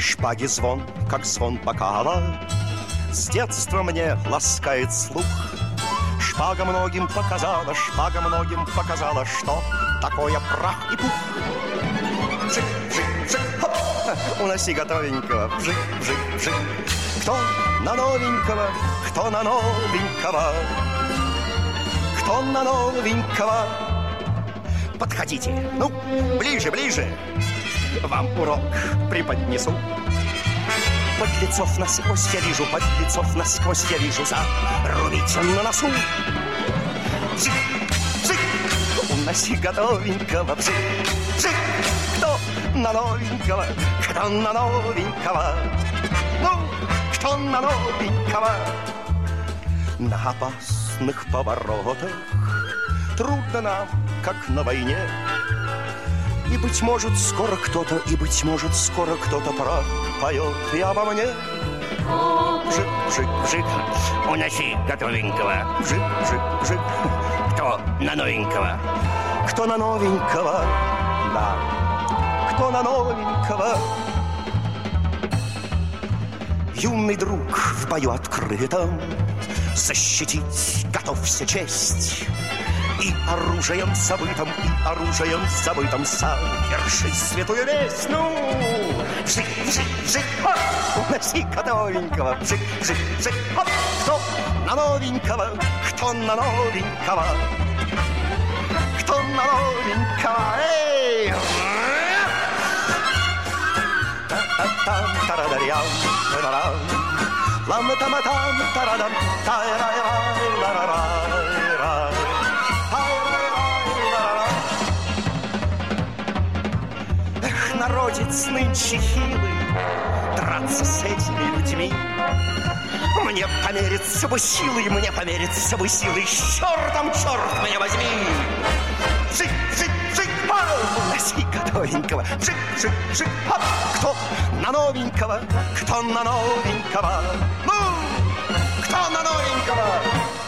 Шпаги звон, как звон бокала, с детства мне ласкает слух. Шпага многим показала, что такое прах и пух. Вжик, вжик, вжик, хоп, уноси готовенького. Вжик, вжик, вжик. Кто на новенького, кто на новенького, кто на новенького. Подходите, ну, ближе, ближе, вам урок преподнесу. Подлецов насквозь я вижу, подлецов насквозь я вижу. Зарубите на носу. Вжик, вжик, уноси готовенького. Вжик, вжик, кто на новенького, кто на новенького, ну, кто на новенького. На опасных поворотах трудно нам, как на войне. И, быть может, скоро кто-то, пропоет и обо мне. Вжик, вжик, вжик, уноси готовенького. Вжик, вжик, вжик, кто на новенького, кто на новенького, да, кто на новенького. Юный друг в бою открытом защитить готовься честь. И оружием забытым, совершить святую весть. Ну, вжик, вжик, вжик, хоп, уноси готовенького. Вжик, вжик, вжик, хоп, кто на новенького, кто на новенького, кто на новенького. Эй! Та-та-там-тарадарям, тарарам, лам-там-там, тарадам, тайрай-рай-ла-ра-рай-рай. Народец нынче хилый, драться с этими людьми. Мне помериться бы силой, чертом, черт меня возьми. Вжик, вжик, вжик, уноси готовенького. Вжик, вжик, вжик, хоп, кто на новенького, кто на новенького, ну, кто на новенького.